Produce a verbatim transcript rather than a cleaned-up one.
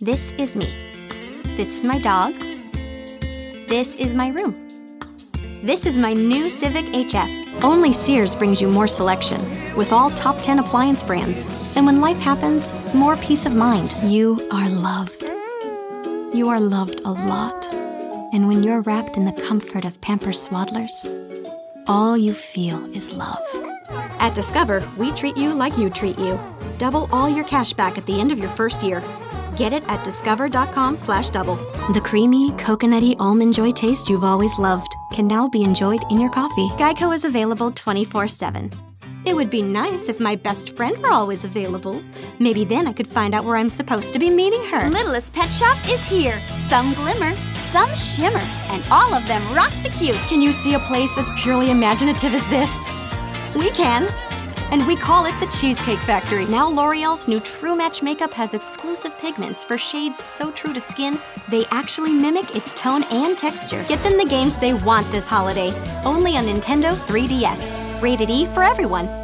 This is me. This is my dog. This is my room. This is my new Civic H F. Only Sears brings you more selection, with all top ten appliance brands. And when life happens, more peace of mind. You are loved. You are loved a lot. And when you're wrapped in the comfort of Pampers Swaddlers, all you feel is love. At Discover, we treat you like you treat you. Double all your cash back at the end of your first year. Get it at discover.com slash double. The creamy, coconutty almond joy taste you've always loved can now be enjoyed in your coffee. Geico is available twenty-four seven. It would be nice if my best friend were always available. Maybe then I could find out where I'm supposed to be meeting her. Littlest Pet Shop is here. Some glimmer, some shimmer, and all of them rock the cute. Can you see a place as purely imaginative as this? We can. And we call it the Cheesecake Factory. Now L'Oreal's new True Match makeup has exclusive pigments for shades so true to skin, they actually mimic its tone and texture. Get them the games they want this holiday. Only on Nintendo three D S. Rated E for everyone.